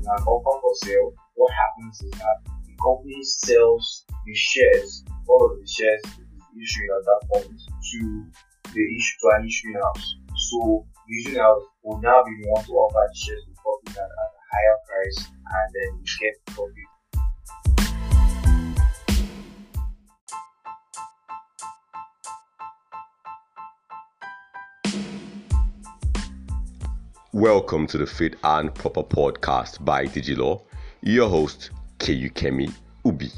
an offer for sale, what happens is that the company sells the shares, all of the shares it is issuing at that point to an issuing house. So the issuing house will now be the one to offer the shares to the public at a higher price, and then you get profit. Welcome to the Fit and Proper podcast by Digilaw. Your host, KU Kemi Ubi.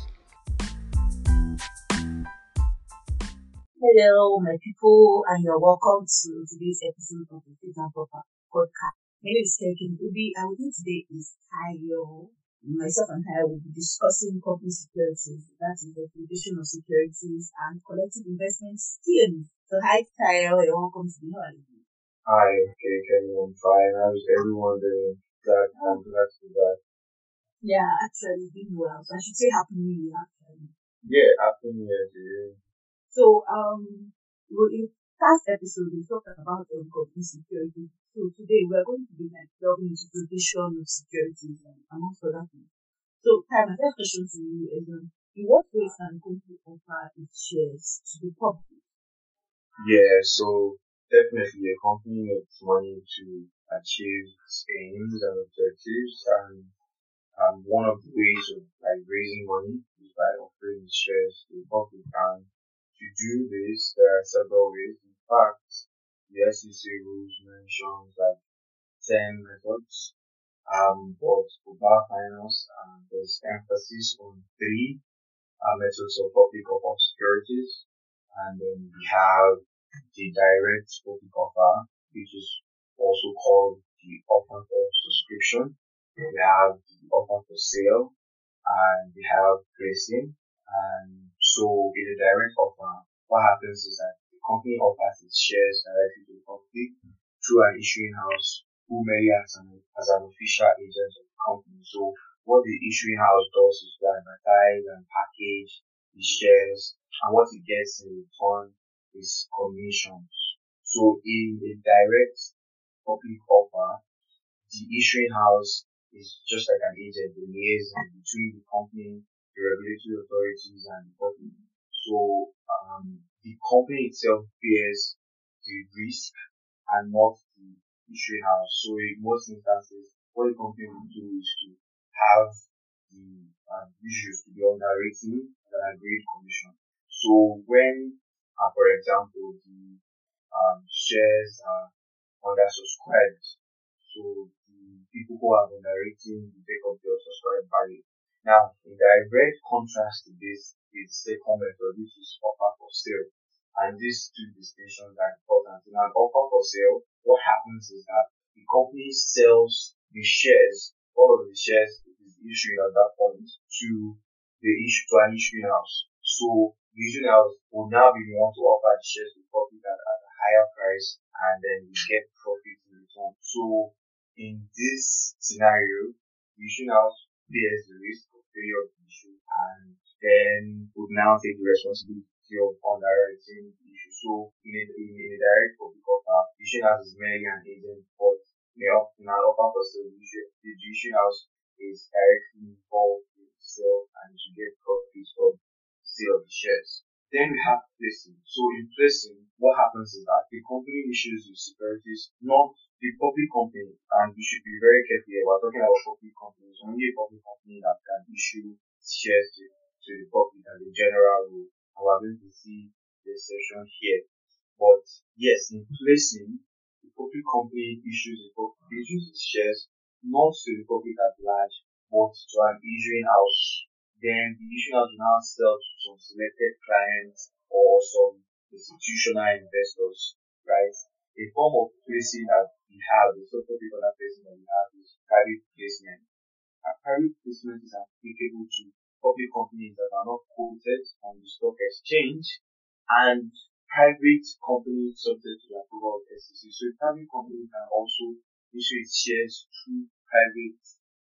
Hello, my people, and you're welcome to today's episode of the Fit and Proper podcast. My name is Kemi Ubi, and with me today is Tayo. Myself and Tayo will be discussing company securities, that is the division of securities and collective investment schemes. So, hi Tayo, you're welcome to the holiday. Hi, okay, I'm fine. How's everyone doing? I'm glad to be back. Yeah, actually, doing well. So I should say Happy New Year, actually. Yeah, Happy New Year to you. So, in past episode, we talked about company security. So today, we're going to be delving into provision of securities and amongst other things. So, Ty, my first question to you is, in what ways can a company offer its shares to the public? Yeah, so definitely a company needs money to achieve its aims and objectives, and one of the ways of raising money is by offering shares to the public. And to do this, there are several ways. In fact, the SEC rules mentions 10 methods. But for Bar Finance, there's emphasis on 3 methods of public offer securities, and then we have the direct public offer, which is also called the offer for subscription. We have the offer for sale, and we have placing. And so in a direct offer, what happens is that the company offers its shares directly to the public through an issuing house who merely acts as an official agent of the company. So what the issuing house does is to advertise and package the shares, and what it gets in return is commissions. So in a direct public offer, the issuing house is just like an agent, the liaison between the company, the regulatory authorities, and the public. So the company itself bears the risk and not the issuing house. So in most instances, what the company will do is to have the issues to be underwritten at an agreed commission. So when, for example, the shares are undersubscribed, so the people who are underwriting will take up the subscribed value. Now, in direct contrast to this is the second method, which is offer for sale. And these two distinctions are important. In an offer for sale, what happens is that the company sells the shares, all of the shares it is issuing at that point to an issuing house. So the issuing house will now be the one to offer the shares to the public at a higher price, and then we get profit in return. So in this scenario, the issuing house bears the risk of failure of the issue, and then would now take the responsibility of underwriting the issue. So in a direct public offer, the issuing house is merely an agent, but in an offer for sale, the issuing house is directly involved in the sale and to get profits from the sale of the shares. Then we have placing. So in placing, what happens is that the company issues the securities, not the public company, and we should be very careful here. We're talking about public companies. Only a public company that can issue shares to the public as a general rule. And we're going to see the exception here. But yes, in placing, the public company issues its shares not to the public at large, but to an issuing house. Then the issuing house will now sell to some selected clients or some institutional investors, right? A form of placing that we have, the so-called other placing that we have is private placement. And private placement is applicable to public companies that are not quoted on the stock exchange, and private companies subject to the approval of SEC. So a private company can also issue its shares through private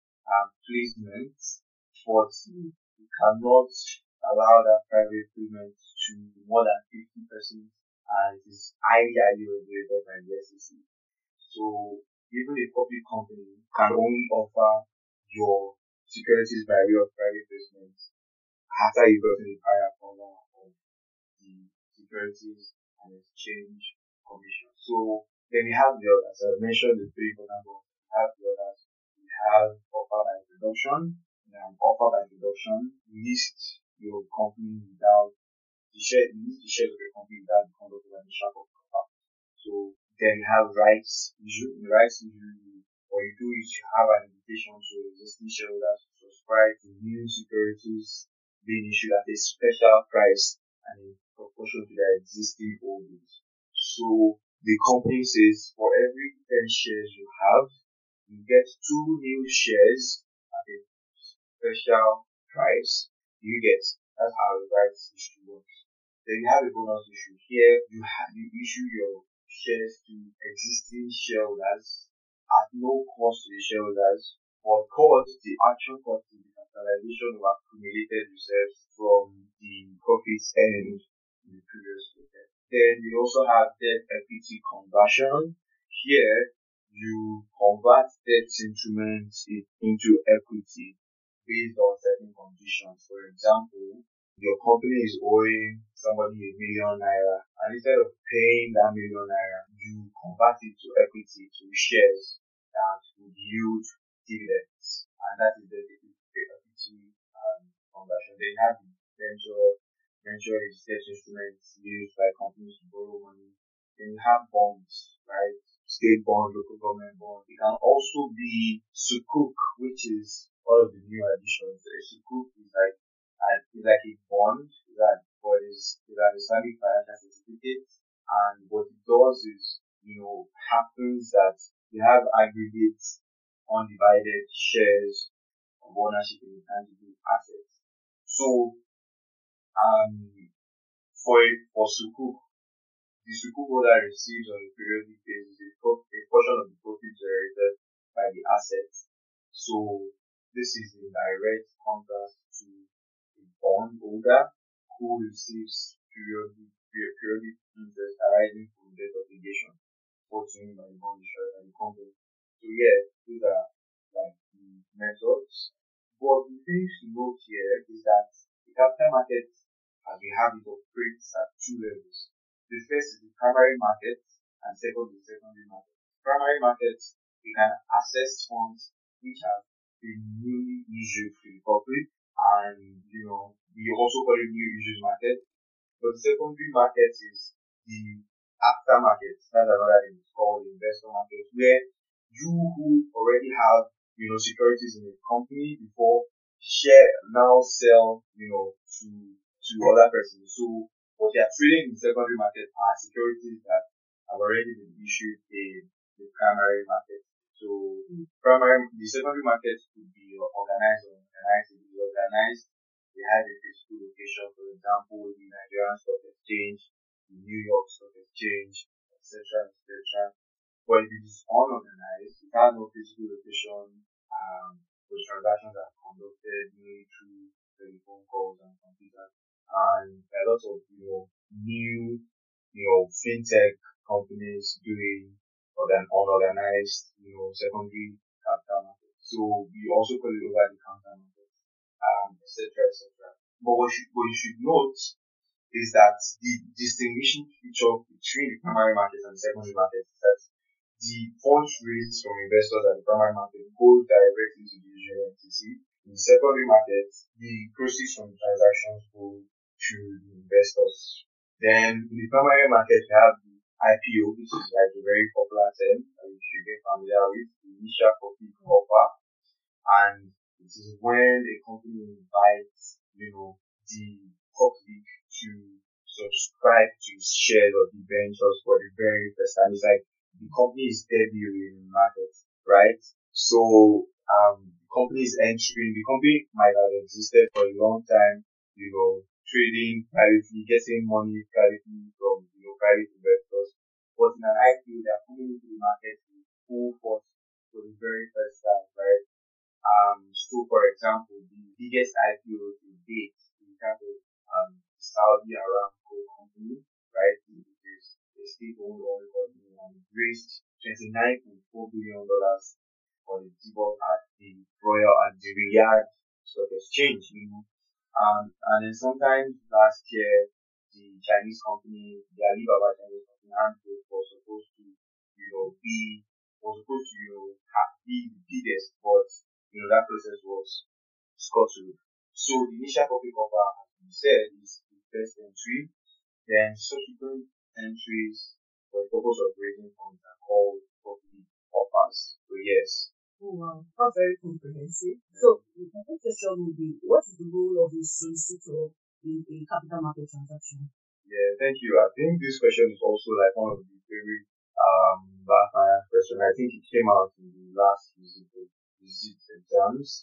placements, but you cannot allow that private placement to more than 50%, and it is highly regulated by the SEC. So even a public company can only offer your securities by way of private placement after you've gotten the prior approval of the Securities and Exchange Commission. So then we have the others. I've mentioned the three important ones. We have the others. We have offer by introduction. Offer by introduction, list your company without list the shares of your company without the conduct of an initial public offer. So then we have rights issue. In the rights issue, what you do is you have an invitation to existing shareholders to subscribe to new securities being issued at a special price and in proportion to their existing holdings. So the company says for every 10 shares you have, you get 2 new shares at a special price. That's how the rights issue works. Then you have a bonus issue. Here you issue your shares to existing shareholders at no cost to the shareholders, but the actual cost is the capitalization of accumulated reserves from the profits earned in the previous period. Then you also have debt equity conversion. Here you convert debt instruments into equity based on certain conditions. For example, your company is owing somebody ₦1 million, and instead of paying that ₦1 million, you convert it to equity, to shares that would yield dividends, and that is the equity conversion. They have venture is debt instruments used by companies to borrow money. Then you have bonds, right? State bond, local government bond. It can also be sukuk, which is one of the new additions. A sukuk is like a bond but is an Islamic financial certificate, and what it does is, happens that you have aggregate undivided shares of ownership in intangible assets. So for sukuk, the sukuk holder receives on a periodic basis a portion of the profit generated by the assets. So this is in direct contrast to a bond holder who receives periodic interest arising from debt obligation brought to him by the bond issuer and the company. So these are like the methods. But the things to note here is that the capital market, as we have it, operates at 2 levels. The first is the primary market, and second is the secondary market. Primary market, you can access funds which have been newly issued to the public, and we also call it new issues market. But the secondary market is the aftermarket. That's another thing. It's called the investor market, where you who already have securities in the company before now sell to other persons. So what you are trading in the secondary market are securities that have already been issued in the primary market. So the secondary market could be organized or unorganized. It is organized. They have a physical location, for example, the Nigerian Stock Exchange, the New York Stock Exchange, etc., etc. But if it is unorganized, it has no physical location. The transactions are conducted mainly through telephone calls and computers, and a lot of new fintech companies doing unorganized secondary capital market. So we also call it over the counter market, etc., etc. But what you should note is that the distinguishing feature between the primary market and the secondary market is that the funds raised from investors at the primary market go directly to the issuing entity. In the secondary market, the proceeds from the transactions go to the investors. Then in the primary market, you have the IPO, which is like a very popular term that you should get familiar with, the initial public offer. And it is when a company invites the public to subscribe to shares of the ventures for the very first time. It's like the company is debuting in the market, right? So the company is entering. The company might have existed for a long time, trading privately, getting money privately from private investors. But in an IPO, they are coming into the market with full force for the very first time, right? So for example, the biggest IPO to date in terms of Saudi Aramco company, right? It is a state-owned oil company and raised $29.4 billion or the T-Bob at the Royal and the Riyadh Stock Exchange, and then sometimes last year, the Chinese company, the Alibaba Chinese company, Android was supposed to, be the biggest, but, that process was scuttled. So the initial public offer, as you said, is the first entry. Then subsequent entries for the purpose of raising funds are called public offers. So yes. Oh wow, that's very comprehensive. So my first question would be, what is the role of a solicitor in a capital market transaction? Yeah, thank you. I think this question is also like one of the favorite last question. I think it came out in the last visit exams.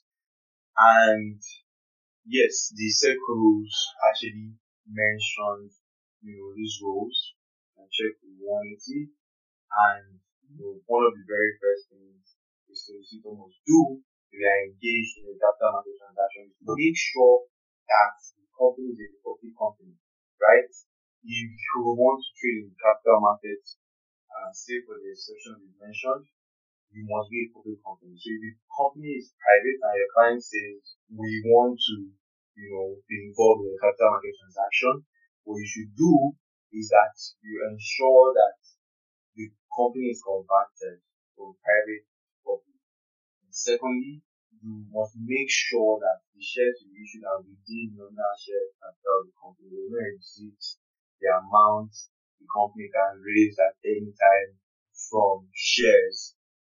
And yes, the SEC rules actually mentioned, these rules and check 180. And one of the very first things a solicitor must do if they are engaged in a capital market transaction is to make sure that the company is a public company, right? If you want to trade in the capital markets, say for the exception we mentioned, you must be a public company. So if the company is private and your client says we want to, be involved in a capital market transaction, what you should do is that you ensure that the company is converted from private to public. And secondly, you must make sure that the shares you issue are within the nominal share capital of the company. They will not exceed the amount the company can raise at any time from shares.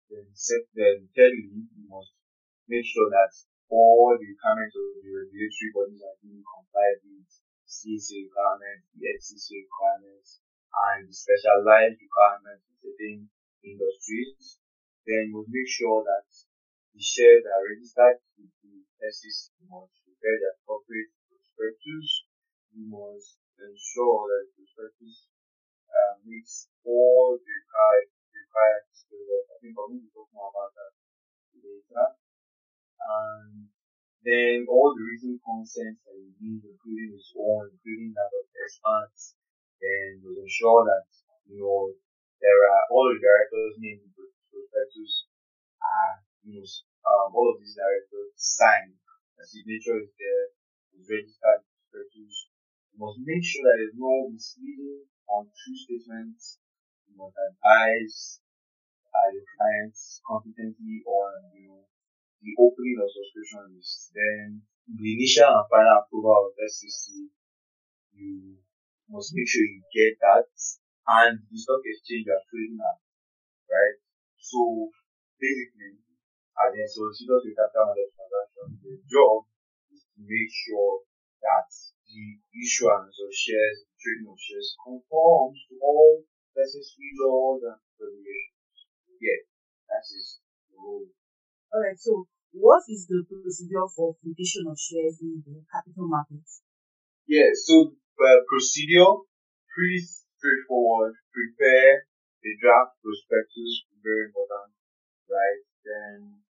Then thirdly, you must make sure that all the requirements of the regulatory bodies are being complied with, CSA requirements, the FCC requirements, and the specialized requirements in certain industries. Then you must make sure that the shares are registered with the SEC. You must prepare the appropriate prospectus. You must ensure that the prospectus meets all the required disclosures. I think I'm going to talk more about that later. And then all the written consents that you need, including his own, including that of experts, then will ensure that there are all the directors named in the prospectus are all of these directors signed. The signature is there, is registered prospectus. You must make sure that there is no misleading on true statements. You must advise your clients competently on the opening of subscription lists. Then the initial and final approval of SEC, you must make sure you get that, and the stock exchange you are trading at, right? So basically, as a solicitor to capital market transaction, the job is to make sure that the issuance of shares, the trading of shares conforms to all necessary laws and regulations. Yeah, that is the role. Alright, so what is the procedure for flotation of shares in the capital markets? Yeah, so procedure, pretty straightforward. Prepare a draft prospectus, very important, right? Then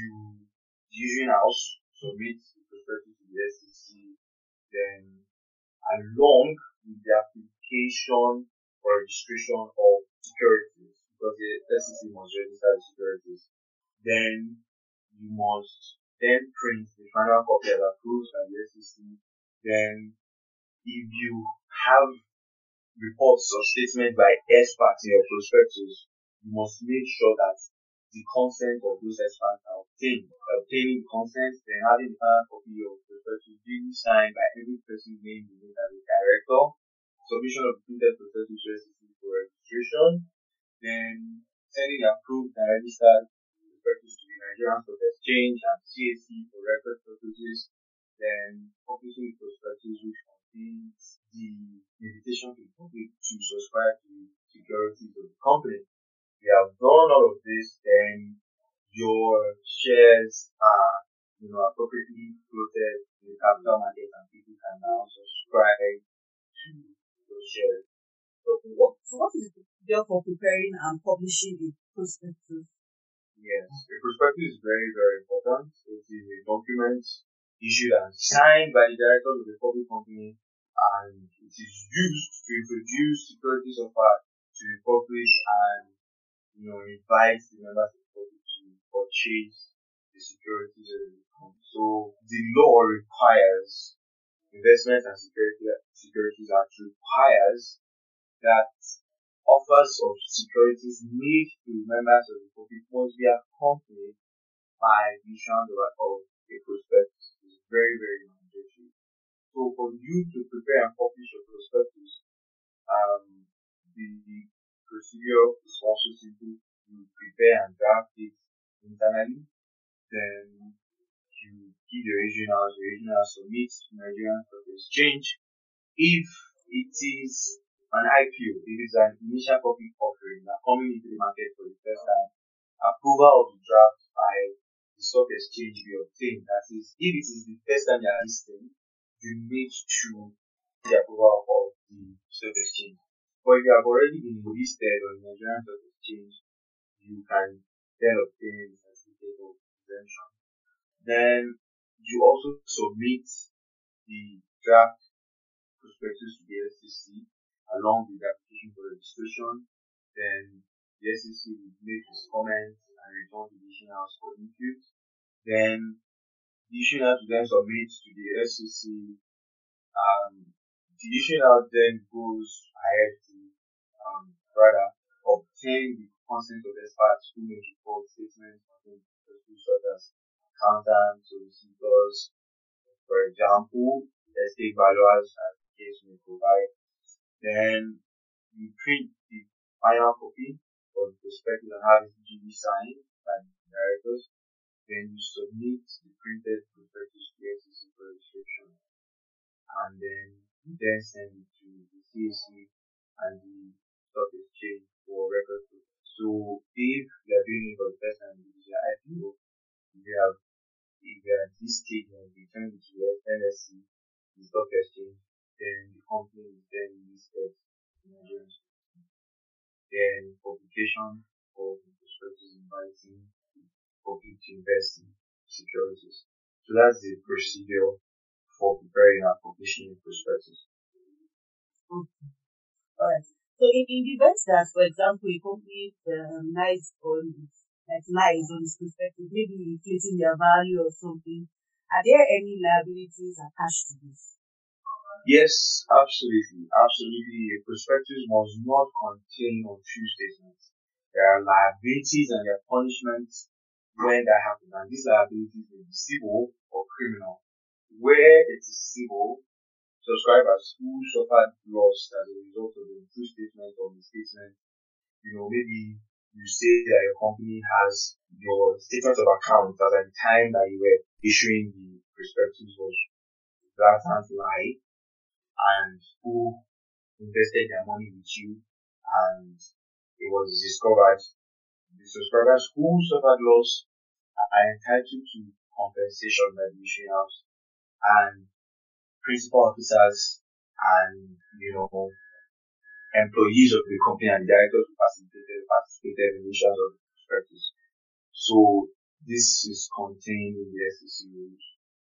the issuing house submit the prospectus to the SEC. Then along with the application for registration of securities, because the SEC must register the securities. Then you must then print the final copy as approved by the SEC. Then if you have reports or statements by experts in your prospectus, you must make sure that the consent of those experts are obtained. Obtaining consent, then having the final copy of the prospectus being signed by every person named in it as a director, submission of the printed prospectus to SEC for registration, then sending the approved and registered prospectus to the Nigerian Stock Exchange and CAC for record purposes, then publishing the prospectus which contains the invitation to the public to subscribe to the securities of the company. If you have done all of this, then your shares are appropriately floated in the capital market and people can now subscribe to those shares. So what is the procedure for preparing and publishing a prospectus? Yes, a prospectus is very, very important. It is a document issued and signed by the directors of the public company, and it is used to introduce securities offered to the public and invite the members of the public to purchase the securities of the company. So the law requires investment and securities act requires that offers of securities made to members of the public must be accompanied by the issuance of a prospectus. It's very, very mandatory. So for you to prepare and publish your prospectus, the procedure is also simple. You prepare and draft it internally, then you give the original submit to Nigerian Stock Exchange. If it is an IPO, if it's an initial public offering, coming into the market for the first time, approval of the draft by the stock exchange be obtained. That is, if it is the first time you are listing, you need to get the approval of the stock exchange. But if you have already been listed on the Nigerian Stock Exchange, you can then obtain a certificate of exemption. Then you also submit the draft prospectus to the SEC along with the application for registration. Then the SEC will make its comments and return to the issuing house for input. Then the issuing house will then submit to the SEC. The issuing house then goes ahead to obtain the consent of experts who make report statements concerning such as accountants, solicitors, for example, estate valuers, as the case may provide. Then you print the final copy of the prospectus and have it duly signed by the directors. Then you submit the printed prospectus to the SEC for registration, and then you then send it to the CAC and the stock exchange for record. So if you are doing it for the first time, if you are IPO, if you are at this stage and you turn it to the NSE, the stock exchange, then the company is then listed in Nigerian. Then publication of the prospectus inviting the public to invest in securities. So that's the procedure for preparing and publishing the prospectus. Okay. All right. So in the event that, for example, a company lies on its prospectus, maybe inflating their value or something, are there any liabilities attached to this? Yes, absolutely. Absolutely. A prospectus must not contain untrue statements. There are liabilities and there are punishments when that happens. And these liabilities may be civil or criminal. Where it is civil, subscribers who suffered loss as a result of the untrue statement or misstatement, maybe you say that your company has your statement of account at the time that you were issuing the prospectus was blatant lie, and who invested their money with you, and it was discovered. The subscribers who suffered loss are entitled to compensation by the issuing house, and principal officers and employees of the company and directors who participated in the issuance of the prospectus. So this is contained in the SEC rules.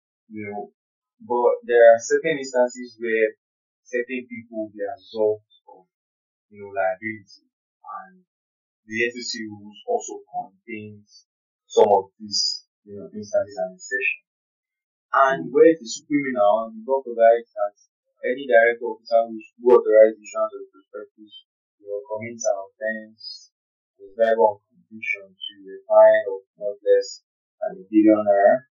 But there are certain instances where certain people will be absolved of liability, and the SEC rules also contains some of these instances and exceptions. And where it is criminal, the law provides that any director officer who authorizes the issuance of prospectus commits an offense is liable on conviction to a fine of not less than ₦1 billion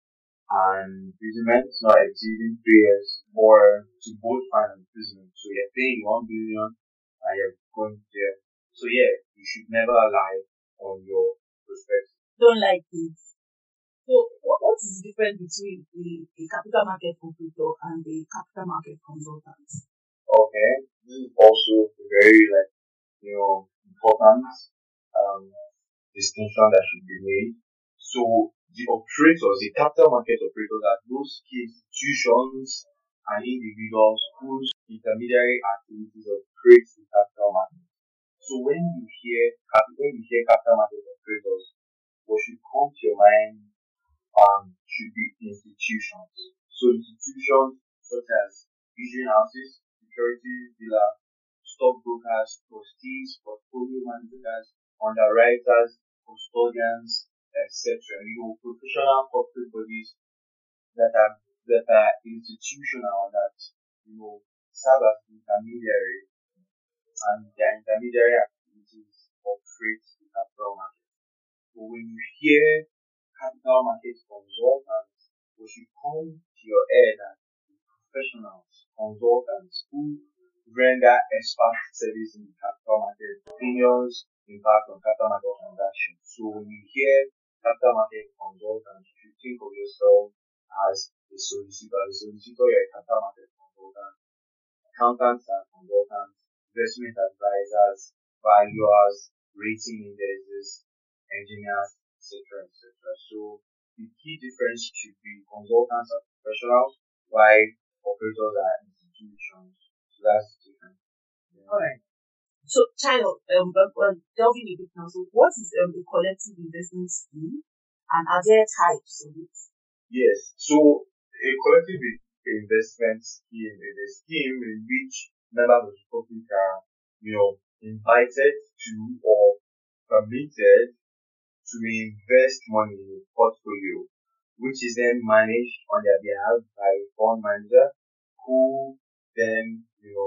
and imprisonment not exceeding 3 years, or to both fine and imprisonment. So you're paying 1 billion and you're going to jail. So yeah, you should never lie on your prospectus. Don't like it. So what is the difference between a capital market operator and a capital market consultant? Okay, this is also a very important distinction that should be made. So the operators, the capital market operators, are those key institutions and individuals whose intermediary activities operate the capital market. So when you hear capital market operators, what should come to your mind should be institutions. So institutions such as issuing houses, securities dealer, stockbrokers, trustees, portfolio managers, underwriters, custodians, etc. Professional corporate bodies that are institutional, that serve as intermediary, and their intermediary activities operate the capital market. So when you hear capital market consultants, what should come to your head are professionals, consultants who render expert service in the capital market, opinions, impact on capital market transactions. So when you hear capital market consultants, you should think of yourself as a solicitor. A solicitor, you're a capital market consultant. Accountants are consultants, investment advisors, valuers, rating indexes, engineers, etc., etc. So the key difference should be consultants are professionals, while operators are institutions. So that's different. Yeah. All right. So, child, delving a bit now. So, what is a collective investment scheme, and are there types of it? Yes. So a collective investment scheme is a scheme in which members of the public are, invited to or permitted to invest money in a portfolio, which is then managed on their behalf by a fund manager, who then,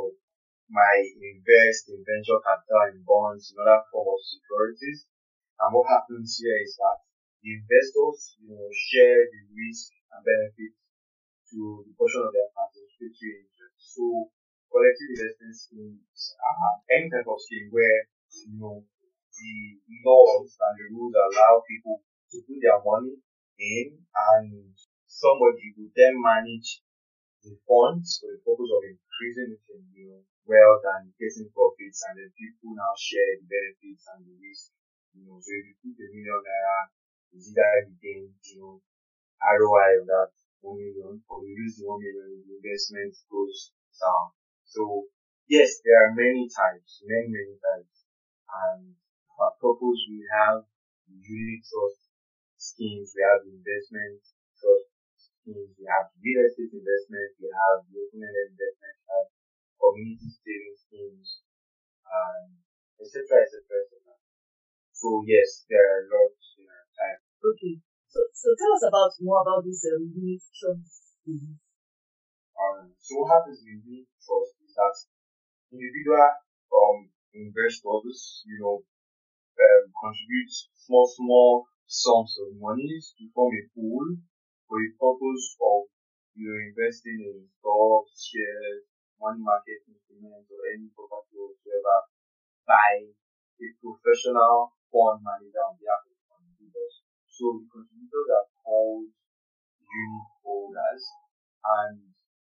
might invest in venture capital, in bonds, in other form of securities. And what happens here is that the investors, share the risk and benefits to the portion of their participatory interest. So collective investment schemes are any type of scheme where the laws and the rules allow people to put their money in, and somebody will then manage the funds for the purpose of increasing it in wealth and getting profits, and then people now share the benefits and the risk. So if you put ₦1 million, it's either you gain ROI of that 1 million, or you lose the 1 million, the investment goes down. So yes, there are many types, many types. And for our purpose, we have unit trust schemes, we have investment trust schemes, we have real estate investment, we have the open-ended investment, we have community saving schemes, etc., etc., etc. So yes, there are lots in our time. Okay. So tell us more about this unit trust scheme. So what happens in unit trust is that individual investors, contribute small sums of money to form a pool for the purpose of investing in stocks, shares, money market instruments, or any property whatsoever by a professional fund manager on behalf of the contributors. So the contributors are called unit holders, and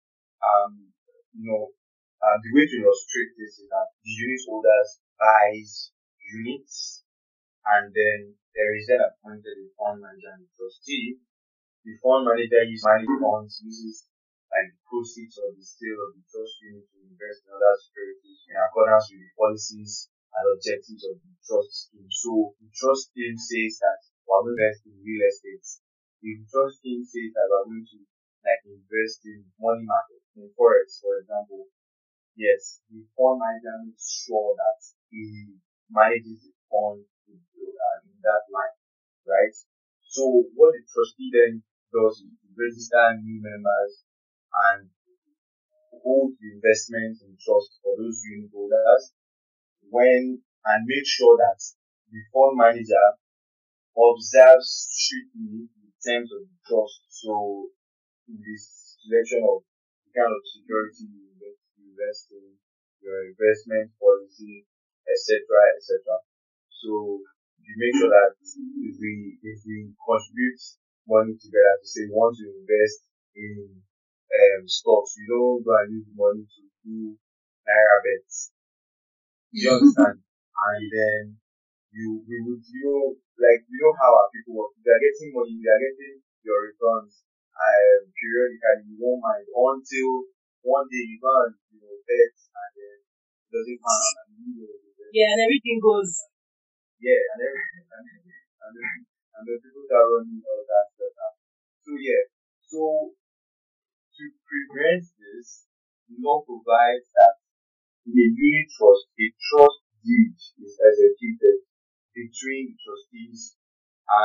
the way to illustrate this is that the unit holders buys units, and then there is then appointed a fund manager and a trustee. The fund manager uses like the proceeds of the sale of the trust unit to invest in other securities in accordance with the policies and objectives of the trust scheme. So the trust scheme says that we're going to invest in real estate. If the trust scheme says that we're going to invest in money market, in forex, for example, yes, the fund manager makes sure that he manages the fund in that line, right? So what the trustee then does is register new members and hold the investment in trust for those unit holders, and make sure that the fund manager observes strictly the terms of the trust. So in this selection of the kind of security you invest in, your investment policy, etc., etc. So you make sure that if we contribute money together to say we want to invest in stocks, you don't go and use the money to do naira bets. You understand? And then we would how our people work. If they are getting money, they are getting your returns periodically. You won't mind until one day you go and bet, and then it doesn't pan out, and and everything goes. Yeah, and everything, and the people that are running all that stuff. So to prevent this, the law provides that in a unit trust, a trust deed is executed between the trustees and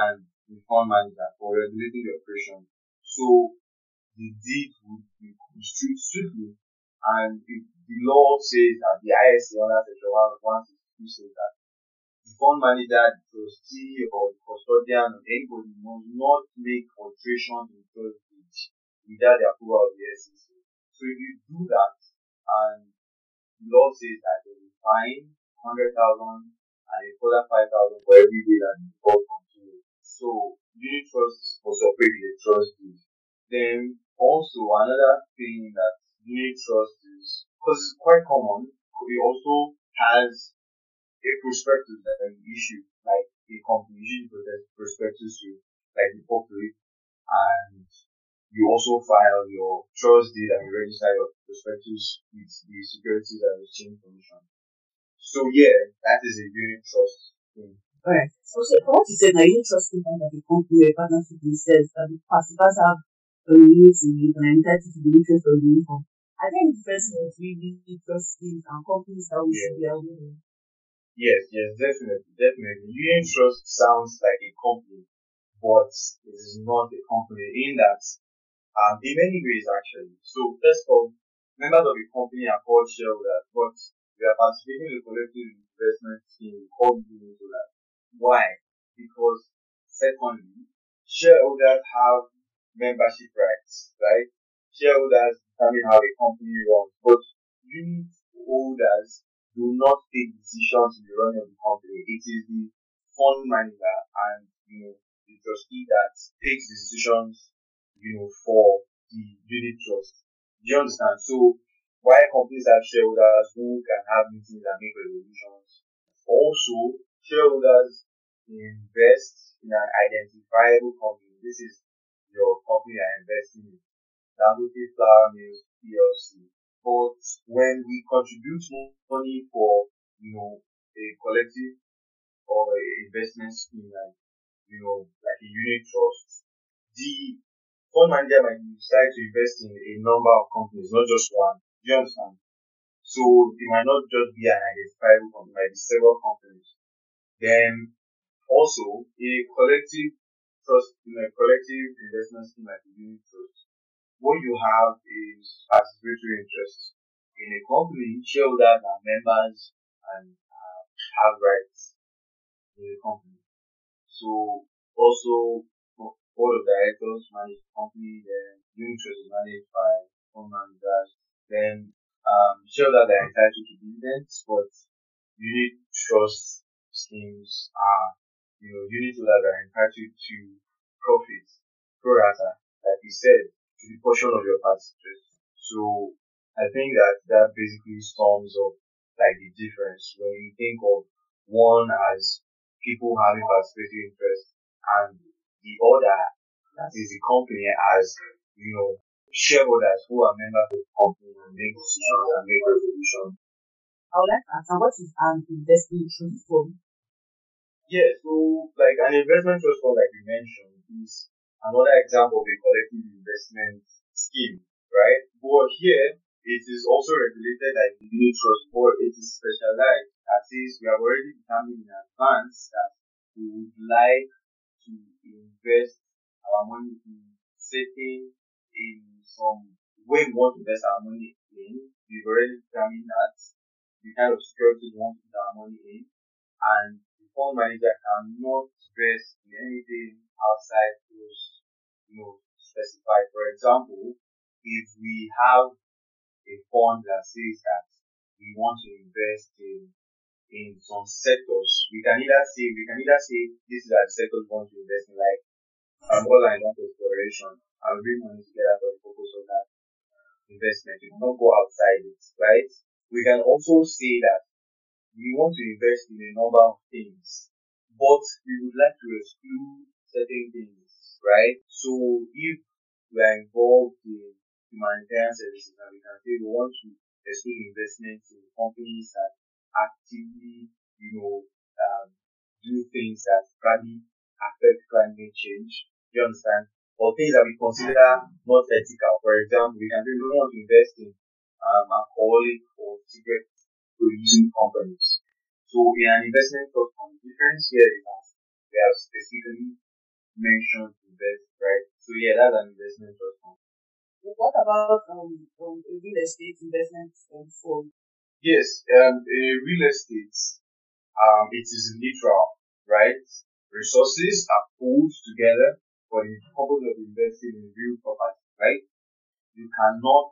the fund manager for regulating the operation. So the deed would be construed strictly, and if the law says that the ISA under section 162 says that the fund manager, the trustee, or the custodian, or anybody must not make alterations in trust deed without the approval of the SEC. So if you do that, and the law says that they will fine 100,000 and a further 5,000 for every day that the default continues. So unit trust must operate with a trust deed. Then also another thing that unit trust is, because it's quite common, it also has a prospectus that can be issued, like a company usually prospectus to like the corporate, and you also file your trust deed and you register your prospectus with the Securities and Exchange Commission. So yeah, that is a unit trust thing. Alright. So for what you said, now unit trust means that the company or a partnership themselves that the participants have a unity and are entitled to the interest of the income. I think the first one is really trust schemes and companies that we should be aware of. Yes, definitely. Unit trust sounds like a company, but it is not a company in that, in many ways actually. So first of all, members of a company are called shareholders, but we are participating in a collective investment scheme called unit holders. Why? Because secondly, shareholders have membership rights, right? Shareholders determine how a company runs, but unit holders do not take decisions in the running of the company. It is the fund manager and the trustee that takes decisions, for the unit trust. Do you understand? So why companies have shareholders who can have meetings and make resolutions. Also, shareholders invest in an identifiable company. This is your company you are investing in. Dangote Flour Mills PLC. But when we contribute money for a collective or a investment scheme like a unit trust, the fund manager might decide to invest in a number of companies, not just one. Do you understand? So it might not just be an identifiable company, it might be several companies. Then also in a collective trust, in a collective investment scheme like a unit trust, what you have is participatory interest. In a company, shareholders are members and have rights in the company. So also board of directors manage the company, then unit trust is managed by fund managers, then shareholders are entitled to dividends, but unit trust schemes are unit holders are entitled to profits pro rata, like you said, to the portion of your participation. So I think that basically sums up like the difference when you think of one as people having participating interest and the other, that is the company, as shareholders who are members of the company and make decisions and make resolutions. I would like to ask, what is an investment trust fund? Yeah, so like an investment trust fund, like you mentioned, is another example of a collective investment scheme, right? But here, it is also regulated like the unit trust, but it is specialized. That is, we have already determined in advance that we would like to invest our money in certain, in some way we want to invest our money in. We've already determined that the kind of securities we want to put our money in, and the fund manager cannot invest in anything outside those, specified. For example, if we have a fund that says that we want to invest in some sectors, we can either say this is the sectors we want to invest in, like oil and gas exploration, and bring money together for the purpose of that investment. We cannot go outside it, right? We can also say that we want to invest in a number of things, but we would like to exclude certain things, right? So if we are involved in humanitarian services, and we can say we want to exclude investments in companies that actively, do things that probably affect climate change. Do you understand? Or things that we consider not ethical. For example, we can say we don't want to invest in alcoholic or cigarette producing companies. So in an investment trust fund, the difference here is that we have specifically mentioned invest, right? So yeah, that's an investment trust fund. What about a real estate investment fund? Yes, real estate, it is literal, right? Resources are pulled together for the purpose of investing in real property, right? You cannot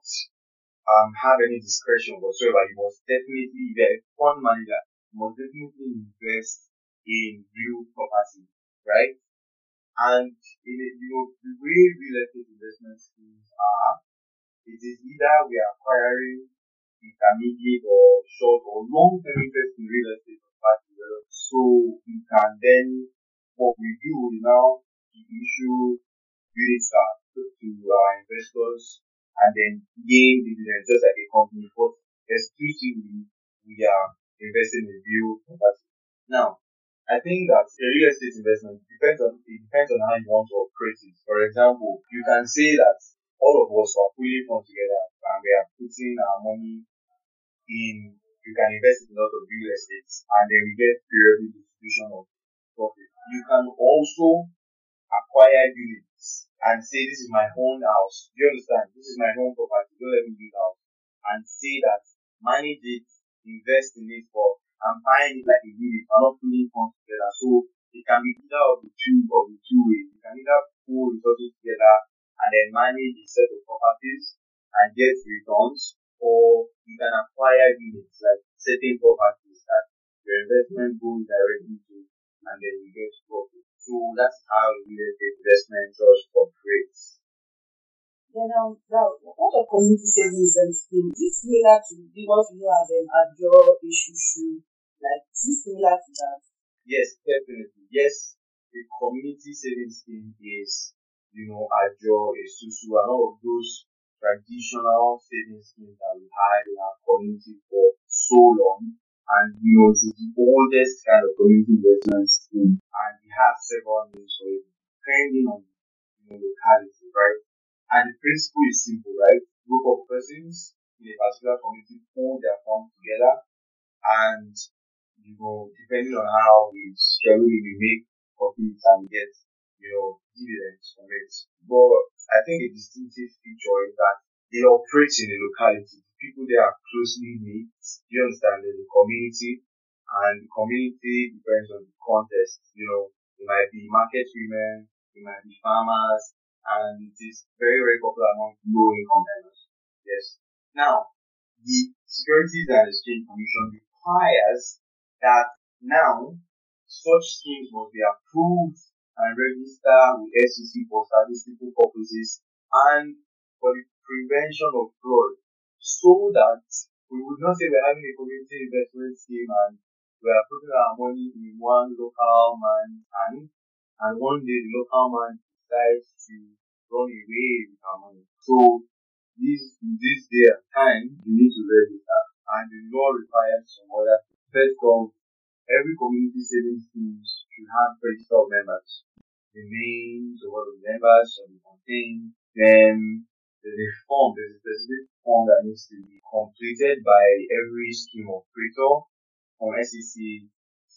have any discretion whatsoever. You must definitely, if you're a fund manager, you must definitely invest in real property, right? And the way real estate investment schemes are, it is either we are acquiring intermediate or short or long-term interest in real estate property. So we can then, what we do is now to issue units to our investors and then gain dividends just like a company. But exclusively, we are investing in real property. Now, I think that a real estate investment depends on how you want to operate it. For example, you can say that all of us are fully come together and we are putting our money in. You can invest in a lot of real estate and then we get periodic distribution of profit. You can also acquire units and say this is my own house. Do you understand? This is my own property. Don't let me use house. And say that manage it, invest in it for I'm buying it like a unit. I'm not putting funds together. So it can be either of the two ways. You can either pull resources together and then manage a set of properties and get returns, or you can acquire units like certain properties that your investment goes directly to and then you get profit. So that's how real estate investment trust operates. Then now what of community savings and scheme? Is it similar to what you know as Ajo issue? Like is it similar to that? Yes, definitely. Yes, the community savings scheme is, Ajo, Esusu, and all of those traditional savings schemes that we had in our community for so long. And it is the oldest kind of community investment scheme, and we have several names for it, depending on locality, right? And the principle is simple, right? Group of persons in a particular community pull their funds together and depending on how we schedule it, we make profits and get, dividends from it. But I think a distinctive feature is that it operates in a locality. People there are closely knit. Do you understand? There's a community, and the community depends on the context. It might be market women, it might be farmers, and it is very, very popular among low income earners. Yes. Now, the Securities and Exchange Commission requires that now such schemes must be approved and registered with SEC for statistical purposes and for the prevention of fraud, so that we would not say we're having a community investment scheme and we are putting our money in one local man's hand, and one day the local man decides to run away with our money. So this day and time you need to register, and the law requires some other things. First of, every community savings scheme should have register of members. The names of all the members shall be contained. Then there's a specific form that needs to be completed by every scheme operator from SEC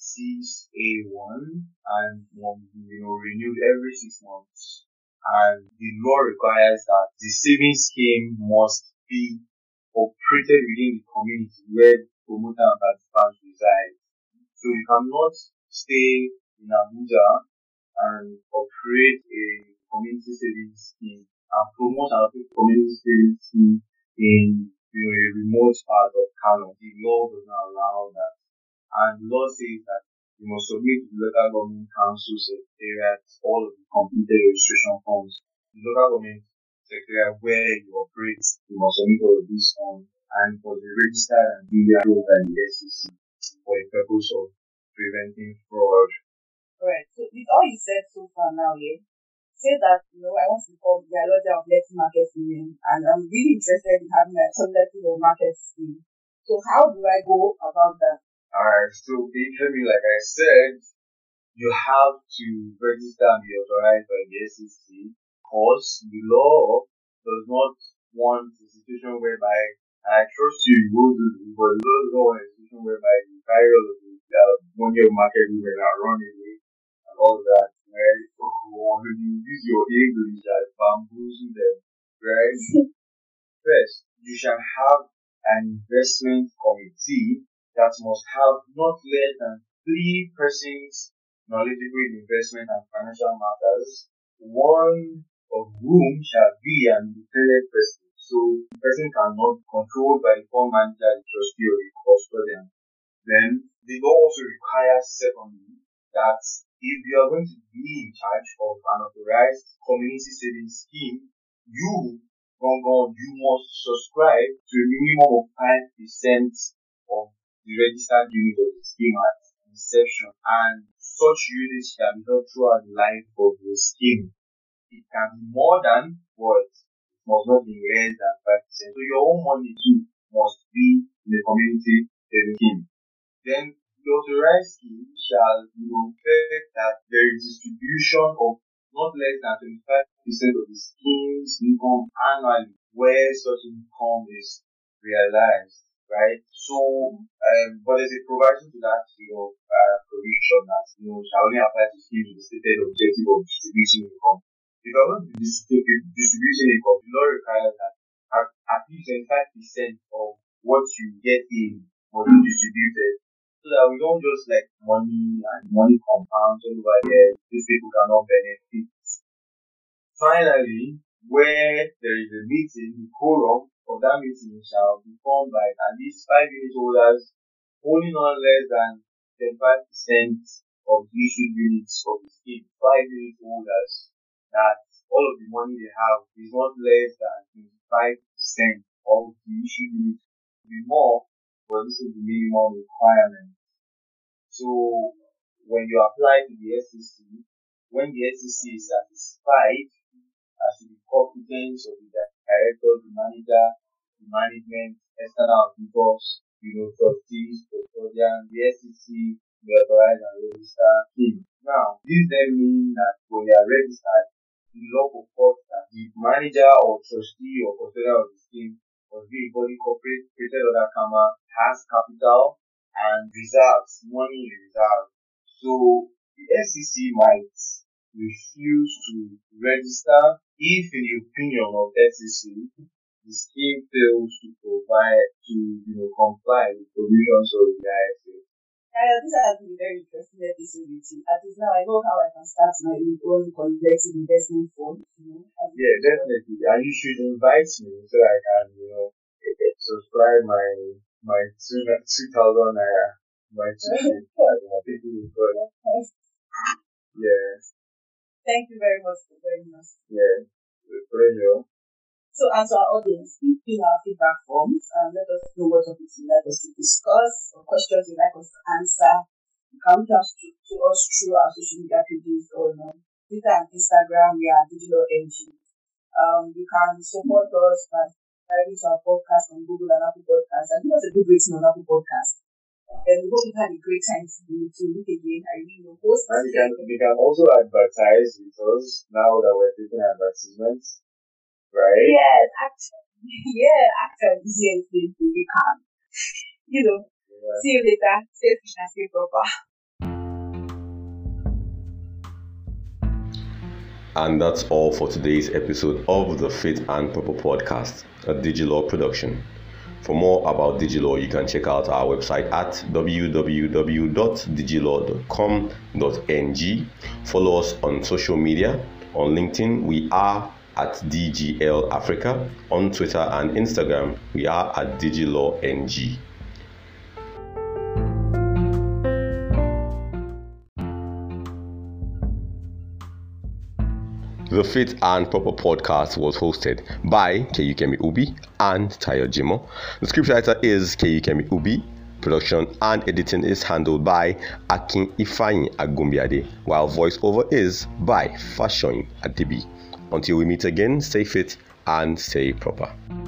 6A1 and renewed every 6 months. And the law requires that the savings scheme must be operated within the community where promoter and participants reside. So you cannot stay in Abuja and operate a community savings scheme and promote and operate community savings scheme in a remote part of Kano. The law does not allow that. And the law says that you must submit to the local government council secretariat all of the completed registration forms. The local government secretariat where you operate, you must submit all of these forms and must be registered and duly approved by the SEC for the purpose of preventing fraud. Alright, so with all you said so far now, say that I want to become the ideology of letting market women, and I'm really interested in having a conducting of market scheme. So how do I go about that? Alright, so basically, like I said, you have to register and be authorized by the SEC, because the law does not want a situation whereby, and I trust you will do this, but the law does not want a situation whereby you carry all of the money of market women and run away and all that. right? Or you use your English as bamboozle them, right? First, you shall have an investment committee that must have not less than 3 persons knowledgeable in investment and financial matters, one of whom shall be an independent person. So the person cannot be controlled by the fund manager, the trustee, or the custodian. Then the law also requires, secondly, that if you are going to be in charge of an authorized community savings scheme, you must subscribe to a minimum of 5% of the registered unit of the scheme at inception, and such units can be held throughout the life of the scheme. It can be more than, but it must not be less than 5%. So your own money too must be in the community savings scheme. Then the authorized scheme shall expect that there is distribution of not less than 25% of the scheme's income annually where such income is realized, right? So, but there's a provision to that, provision that, shall only apply to schemes with the stated objective of distributing income. If you're going to be distributing income, the law requires that at least 25% of what you get in must be distributed, so that we don't just like money compounds all over there. These people cannot benefit. Finally, where there is a meeting, the quorum of that meeting shall be formed by at least 5 unit holders holding not less than 25% of the issued units of the scheme. 5 unit holders that all of the money they have is not less than 25% of the issued units. To be more, but this is the minimum requirement. So when you apply to the SEC, when the SEC is satisfied as to the competence of the director, the manager, the management, external auditors, trustees, custodians, the SEC, the authorized and registered scheme. Now, this then means that when they are registered, the law purports that the manager or trustee or custodian of the scheme must be a body corporate created under CAMA, has capital and reserves, money in reserve. So the SEC might refuse to register if, in the opinion of SEC, the scheme fails to comply with provisions of the IFA. This has been a very interesting episode with you. At least now I know how I can start my own collective investment fund. Yeah, definitely. And you should invite me so I can, subscribe my 2,000 naira, my ticket. Yeah. Thank you very much for joining us. Yeah, with pleasure. So, as our audience, please fill our feedback forms and let us know what topics you'd like us to discuss or questions you'd like us to answer. You can reach out to us through our social media pages on Twitter and Instagram. We are DigitalNG. You can support us by subscribing to our podcast on Google and Apple Podcasts, and give us a good rating on Apple Podcasts. And we hope you've had a great time to look again. I really know host. And we can also advertise with us now that we're taking advertisements, right? Yes, actually, yes, we can. Yeah. See you later. Stay fish and stay proper. And that's all for today's episode of the Fit and Proper podcast, a DigiLaw production. For more about DigiLaw, you can check out our website at www.digilaw.com.ng. Follow us on social media. On LinkedIn, we are at DGL Africa. On Twitter and Instagram, we are at DigiLawNG. The Fit and Proper podcast was hosted by Keyukemi Ubi and Tayo Jimo. The scriptwriter is Keyukemi Ubi. Production and editing is handled by Akin Ifeanyi Agumbiade, while voiceover is by Fashion Adibi. Until we meet again, stay fit and stay proper.